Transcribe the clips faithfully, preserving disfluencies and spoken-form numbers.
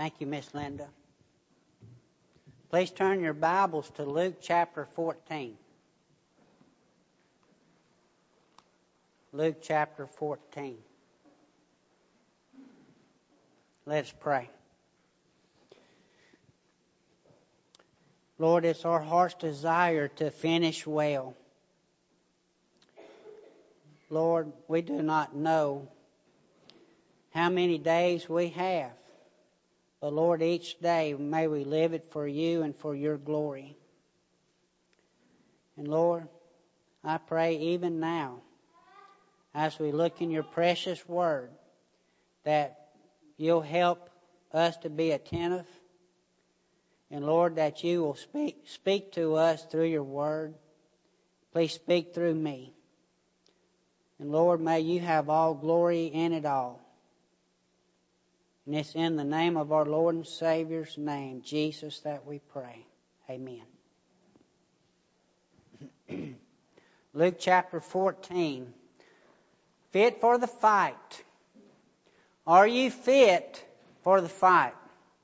Thank you, Miss Linda. Please turn your Bibles to Luke chapter fourteen. Luke chapter fourteen. Let's pray. Lord, it's our heart's desire to finish well. Lord, we do not know how many days we have. But Lord, each day may we live it for you and for your glory. And Lord, I pray even now, as we look in your precious word, that you'll help us to be attentive. And Lord, that you will speak, speak to us through your word. Please speak through me. And Lord, may you have all glory in it all. And it's in the name of our Lord and Savior's name, Jesus, that we pray. Amen. Luke chapter fourteen. Fit for the fight. Are you fit for the fight?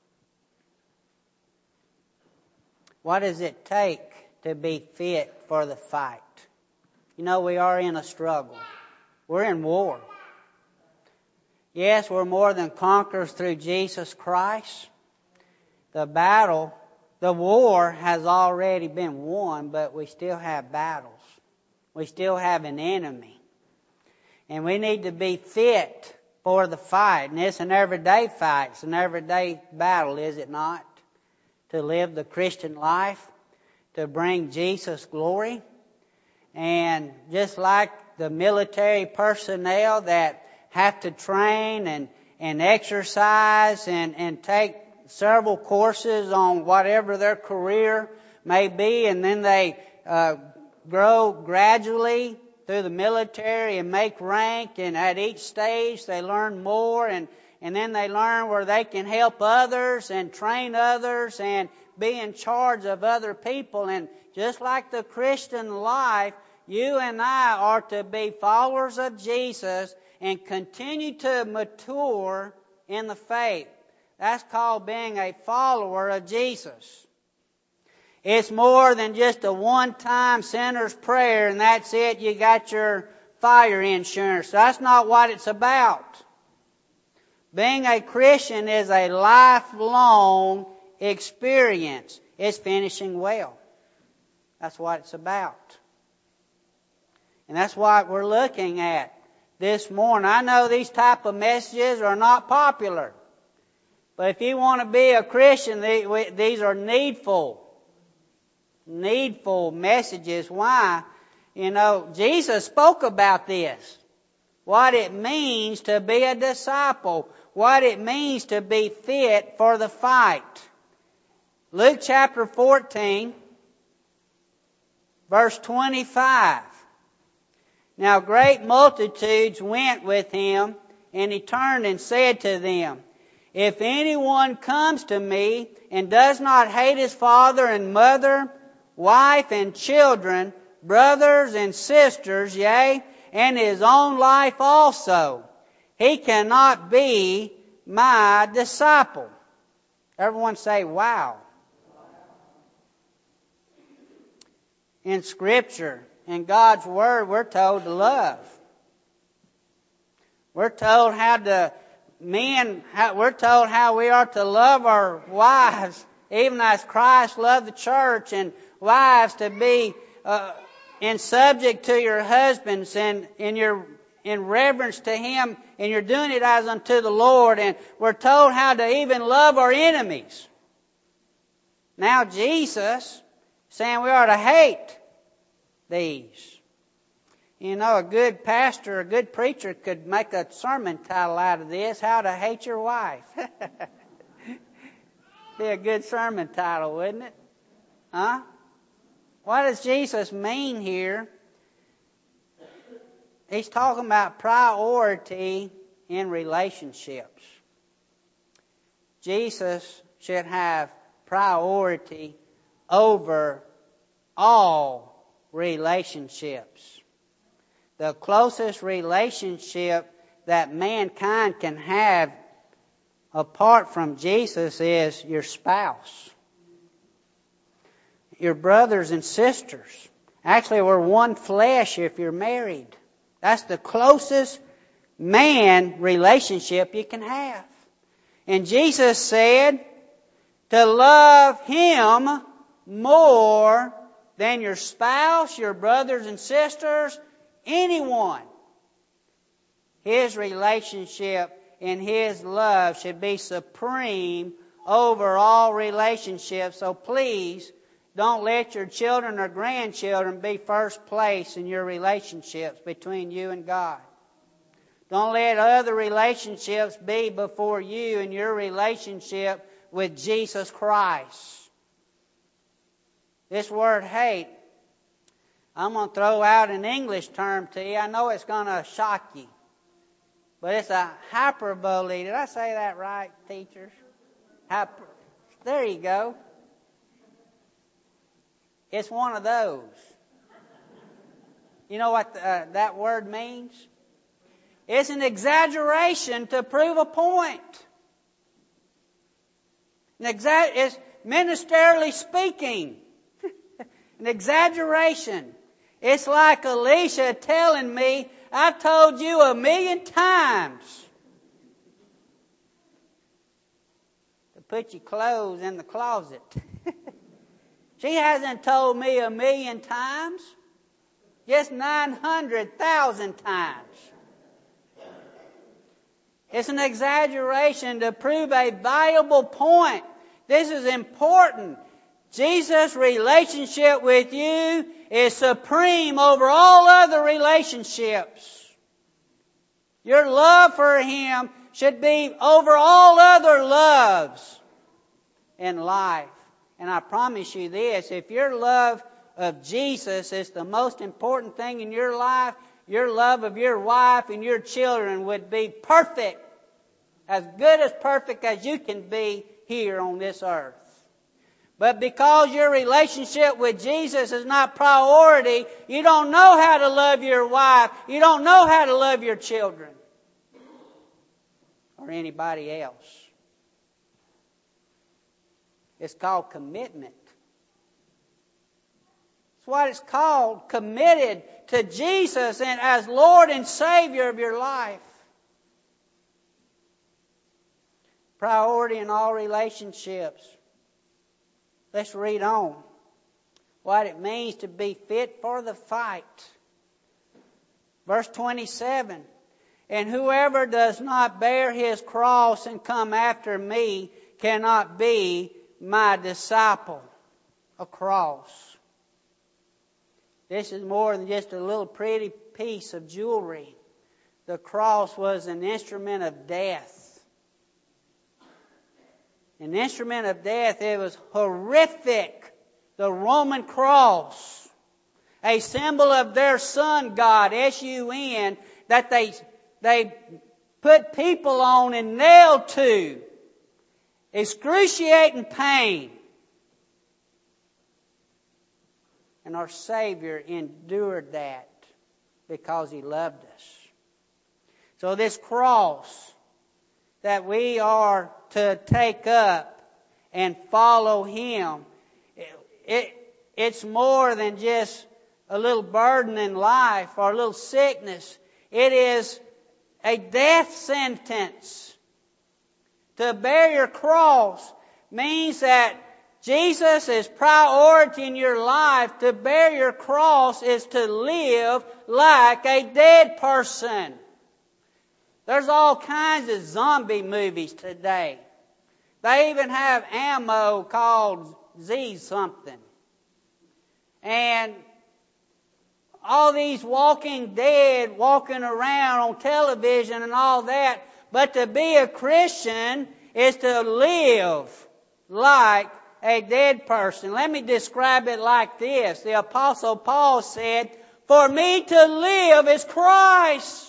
What does it take to be fit for the fight? You know, we are in a struggle. We're in war. Yes, we're more than conquerors through Jesus Christ. The battle, the war has already been won, but we still have battles. We still have an enemy. And we need to be fit for the fight. And it's an everyday fight. It's an everyday battle, is it not? To live the Christian life, to bring Jesus glory. And just like the military personnel that have to train and, and exercise and, and take several courses on whatever their career may be, and then they uh, grow gradually through the military and make rank, and at each stage they learn more, and, and then they learn where they can help others and train others and be in charge of other people. And just like the Christian life, you and I are to be followers of Jesus and continue to mature in the faith. That's called being a follower of Jesus. It's more than just a one-time sinner's prayer and that's it, you got your fire insurance. That's not what it's about. Being a Christian is a lifelong experience. It's finishing well. That's what it's about. And that's what we're looking at this morning. I know these type of messages are not popular. But if you want to be a Christian, these are needful. Needful messages. Why? You know, Jesus spoke about this. What it means to be a disciple. What it means to be fit for the fight. Luke chapter fourteen, verse twenty-five. Now great multitudes went with him, and he turned and said to them, If anyone comes to me and does not hate his father and mother, wife and children, brothers and sisters, yea, and his own life also, he cannot be my disciple. Everyone say, wow. In Scripture, in God's Word, we're told to love. We're told how to, men, how, we're told how we are to love our wives, even as Christ loved the church, and wives to be uh, in subject to your husbands and in your in reverence to Him, and you're doing it as unto the Lord. And we're told how to even love our enemies. Now Jesus saying we are to hate these. You know, a good pastor, a good preacher could make a sermon title out of this, How to Hate Your Wife. Be a good sermon title, wouldn't it? Huh? What does Jesus mean here? He's talking about priority in relationships. Jesus should have priority over all relationships. The closest relationship that mankind can have apart from Jesus is your spouse, your brothers and sisters. Actually, we're one flesh if you're married. That's the closest man relationship you can have. And Jesus said to love Him more than your spouse, your brothers and sisters, anyone. His relationship and His love should be supreme over all relationships. So please, don't let your children or grandchildren be first place in your relationships between you and God. Don't let other relationships be before you in your relationship with Jesus Christ. This word hate, I'm going to throw out an English term to you. I know it's going to shock you. But it's a hyperbole. Did I say that right, teachers? Hyper. There you go. It's one of those. You know what the, uh, that word means? It's an exaggeration to prove a point. An exa- it's ministerially speaking. An exaggeration. It's like Alicia telling me, I've told you a million times to put your clothes in the closet. She hasn't told me a million times, just nine hundred thousand times. It's an exaggeration to prove a valuable point. This is important. Jesus' relationship with you is supreme over all other relationships. Your love for Him should be over all other loves in life. And I promise you this, if your love of Jesus is the most important thing in your life, your love of your wife and your children would be perfect, as good as perfect as you can be here on this earth. But because your relationship with Jesus is not priority, you don't know how to love your wife, you don't know how to love your children, or anybody else. It's called commitment. It's what it's called, committed to Jesus and as Lord and Savior of your life. Priority in all relationships. Let's read on. What it means to be fit for the fight. Verse twenty-seven. And whoever does not bear his cross and come after me cannot be my disciple. A cross. This is more than just a little pretty piece of jewelry. The cross was an instrument of death. An instrument of death. It was horrific. The Roman cross. A symbol of their sun god, S U N, that they, they put people on and nailed to. Excruciating pain. And our Savior endured that because He loved us. So this cross that we are to take up and follow Him, it, it, it's more than just a little burden in life or a little sickness. It is a death sentence. To bear your cross means that Jesus is priority in your life. To bear your cross is to live like a dead person. There's all kinds of zombie movies today. They even have ammo called Z something. And all these walking dead walking around on television and all that. But to be a Christian is to live like a dead person. Let me describe it like this. The Apostle Paul said, for me to live is Christ.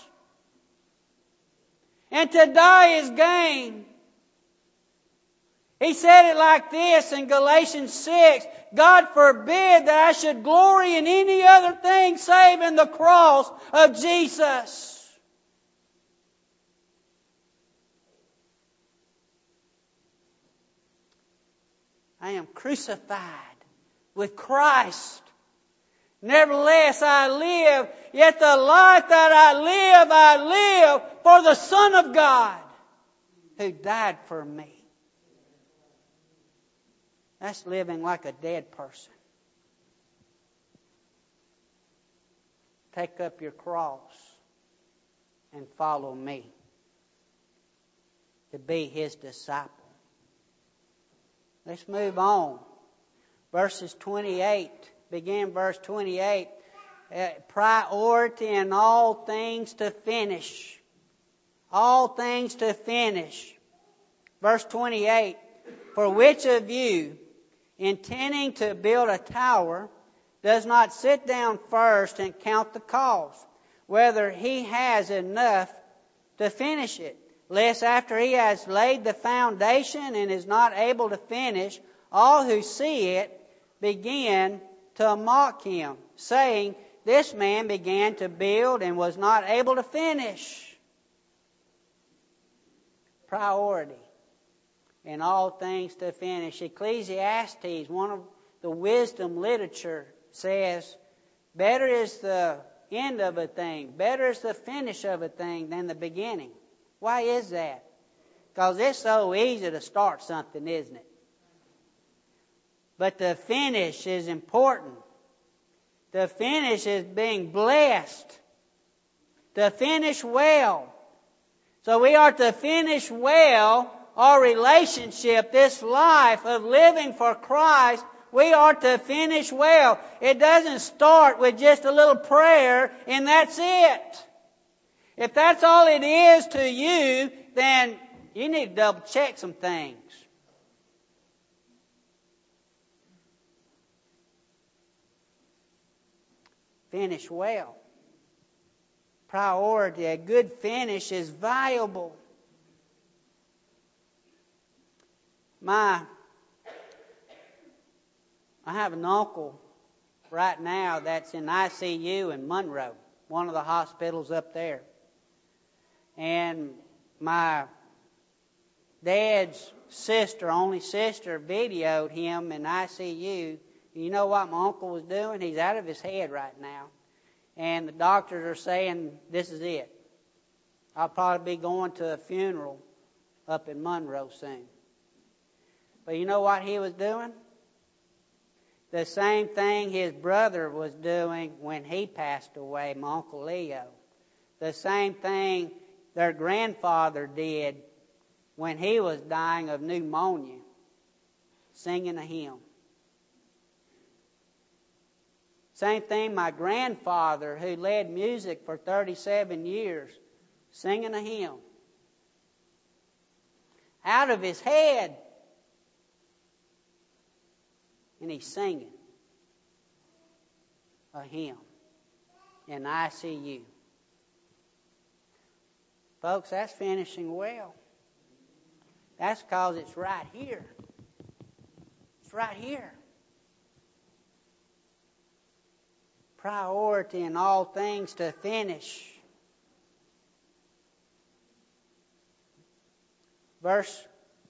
And to die is gain. He said it like this in Galatians six. God forbid that I should glory in any other thing save in the cross of Jesus. I am crucified with Christ. Nevertheless I live, yet the life that I live, I live for the Son of God who died for me. That's living like a dead person. Take up your cross and follow me to be His disciple. Let's move on. Verses twenty-eight, begin verse twenty-eight. Uh, priority in all things to finish. All things to finish. Verse twenty-eight. For which of you, intending to build a tower, does not sit down first and count the cost, whether he has enough to finish it, lest after he has laid the foundation and is not able to finish, all who see it begin to mock him, saying, this man began to build and was not able to finish. Priority in all things to finish. Ecclesiastes, one of the wisdom literature, says, better is the end of a thing, better is the finish of a thing than the beginning. Why is that? Because it's so easy to start something, isn't it? But the finish is important. The finish is being blessed. To finish well. So we are to finish well our relationship, this life of living for Christ. We are to finish well. It doesn't start with just a little prayer and that's it. If that's all it is to you, then you need to double check some things. Finish well. Priority. A good finish is valuable. My, I have an uncle right now that's in I C U in Monroe, one of the hospitals up there. And my dad's sister, only sister, videoed him in I C U. You know what my uncle was doing? He's out of his head right now. And the doctors are saying, this is it. I'll probably be going to a funeral up in Monroe soon. But you know what he was doing? The same thing his brother was doing when he passed away, my Uncle Leo. The same thing their grandfather did when he was dying of pneumonia, singing a hymn. Same thing my grandfather, who led music for thirty-seven years, singing a hymn. Out of his head. And he's singing a hymn in I C U. Folks, that's finishing well. That's because it's right here. It's right here. Priority in all things to finish. Verse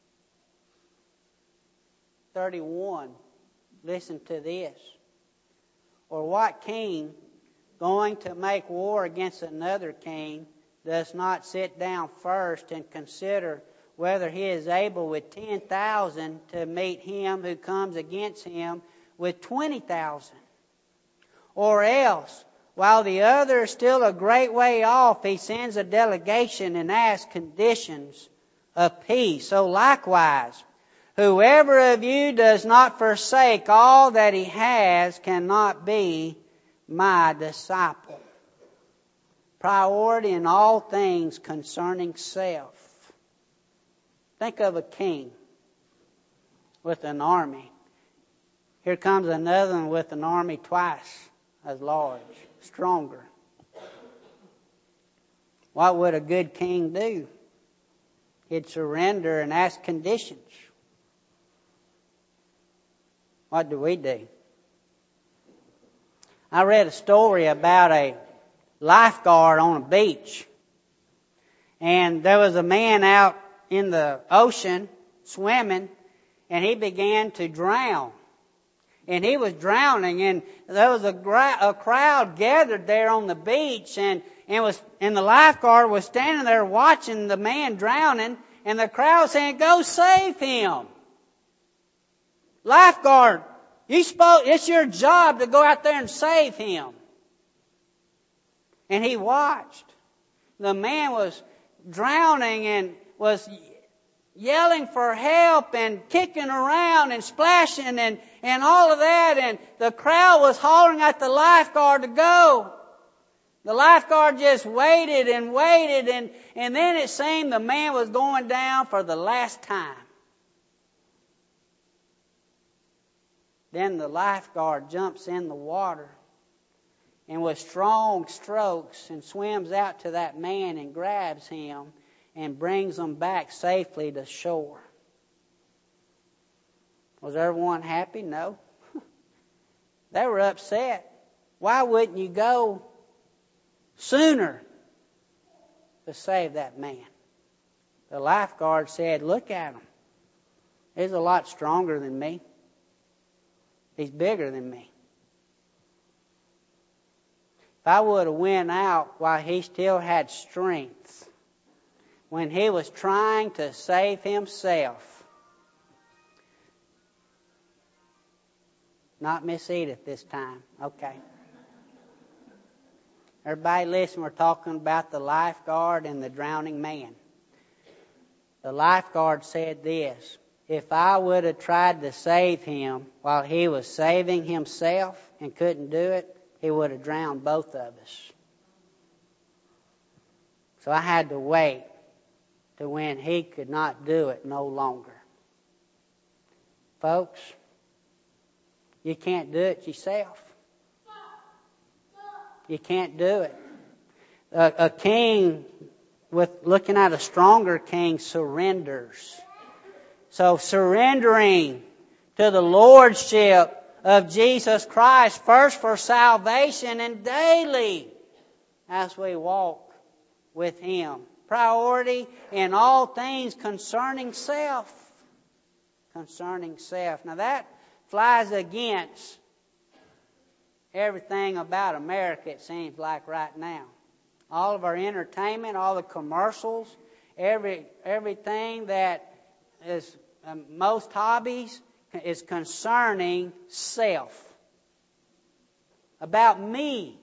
thirty-one. Listen to this. Or what king, going to make war against another king, does not sit down first and consider whether he is able with ten thousand to meet him who comes against him with twenty thousand? Or else, while the other is still a great way off, he sends a delegation and asks conditions of peace. So likewise, whoever of you does not forsake all that he has cannot be my disciple. Priority in all things concerning self. Think of a king with an army. Here comes another one with an army twice as large, stronger. What would a good king do? He'd surrender and ask conditions. What do we do? I read a story about a lifeguard on a beach. And there was a man out in the ocean swimming. and he began to drown. And he was drowning, and there was a, gra- a crowd gathered there on the beach, and, and was and the lifeguard was standing there watching the man drowning, and the crowd saying, "Go save him. Lifeguard, you spoke, it's your job to go out there and save him." And he watched. The man was drowning and was yelling for help and kicking around and splashing and, and all of that. And the crowd was hollering at the lifeguard to go. The lifeguard just waited and waited, and, and then it seemed the man was going down for the last time. Then the lifeguard jumps in the water and with strong strokes and swims out to that man and grabs him and brings him back safely to shore. Was everyone happy? No. They were upset. Why wouldn't you go sooner to save that man? The lifeguard said, "Look at him. He's a lot stronger than me. He's bigger than me. If I would have went out while he still had strength, when he was trying to save himself." Not Miss Edith this time. Okay. Everybody listen, we're talking about the lifeguard and the drowning man. The lifeguard said this: "If I would have tried to save him while he was saving himself and couldn't do it, he would have drowned both of us. So I had to wait to when he could not do it no longer." Folks, you can't do it yourself. You can't do it. A, a king, with looking at a stronger king, surrenders. So surrendering to the lordship of Jesus Christ, first for salvation and daily as we walk with Him. Priority in all things concerning self. Concerning self. Now that flies against everything about America, it seems like right now. All of our entertainment, all the commercials, every everything that is um, most hobbies is concerning self. About me.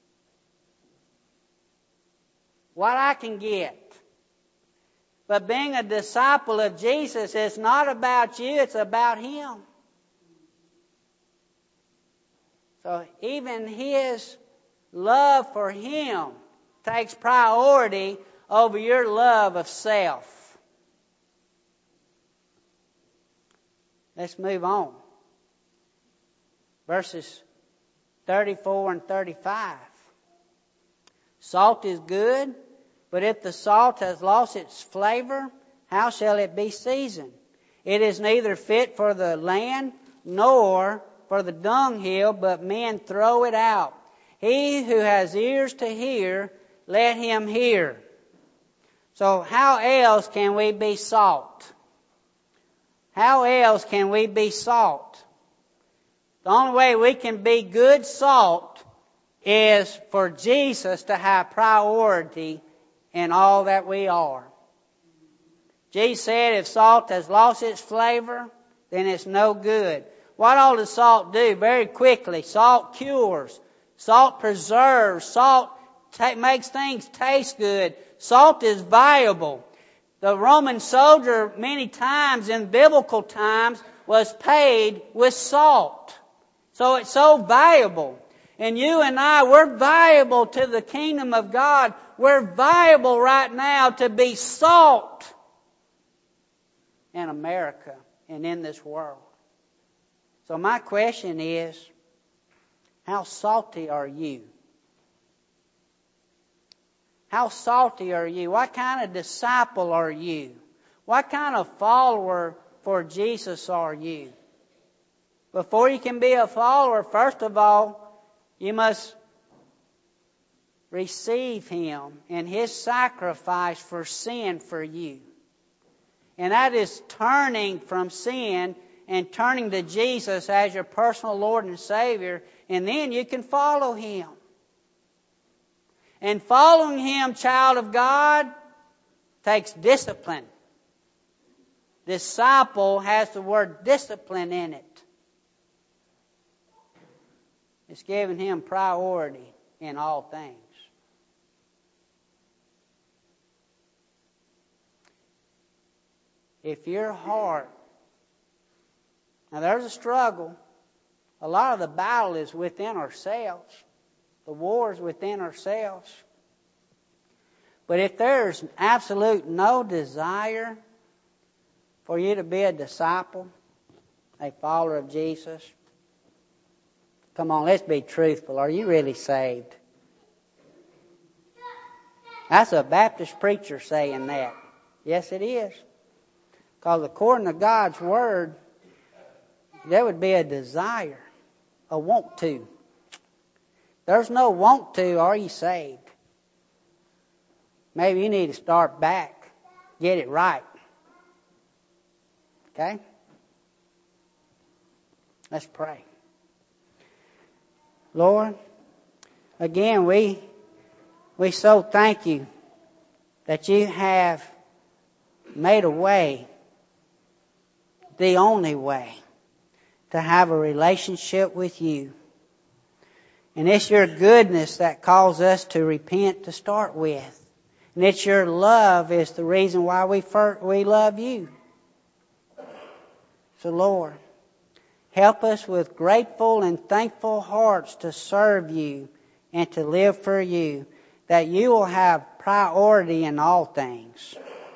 What I can get. But being a disciple of Jesus is not about you, it's about Him. So even His love for Him takes priority over your love of self. Let's move on. Verses thirty-four and thirty-five. Salt is good, but if the salt has lost its flavor, how shall it be seasoned? It is neither fit for the land nor for the dunghill, but men throw it out. He who has ears to hear, let him hear. So how else can we be salt? How else can we be salt? The only way we can be good salt is for Jesus to have priority in all that we are. Jesus said if salt has lost its flavor, then it's no good. What all does salt do? Very quickly, salt cures. Salt preserves. Salt ta- makes things taste good. Salt is viable. The Roman soldier many times in biblical times was paid with salt. So it's so valuable. And you and I, we're valuable to the kingdom of God. We're valuable right now to be salt in America and in this world. So my question is, how salty are you? How salty are you? What kind of disciple are you? What kind of follower for Jesus are you? Before you can be a follower, first of all, you must receive Him and His sacrifice for sin for you. And that is turning from sin and turning to Jesus as your personal Lord and Savior. And then you can follow Him. And following Him, child of God, takes discipline. Disciple has the word discipline in it. It's giving Him priority in all things. If your heart, now there's a struggle. A lot of the battle is within ourselves. The war is within ourselves. But if there's absolute no desire for you to be a disciple, a follower of Jesus, come on, let's be truthful. Are you really saved? That's a Baptist preacher saying that. Yes, it is. Because according to God's Word, there would be a desire, a want to. There's no want to, are you saved? Maybe you need to start back, get it right. Okay? Let's pray. Lord, again, we we so thank you that you have made a way, the only way, to have a relationship with you. And it's your goodness that calls us to repent to start with. And it's your love is the reason why we first, we love you. So Lord, help us with grateful and thankful hearts to serve you and to live for you, that you will have priority in all things.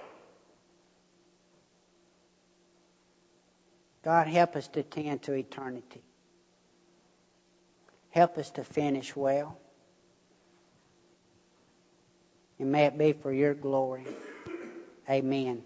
God, help us to tend to eternity. Help us to finish well. And may it be for your glory. Amen.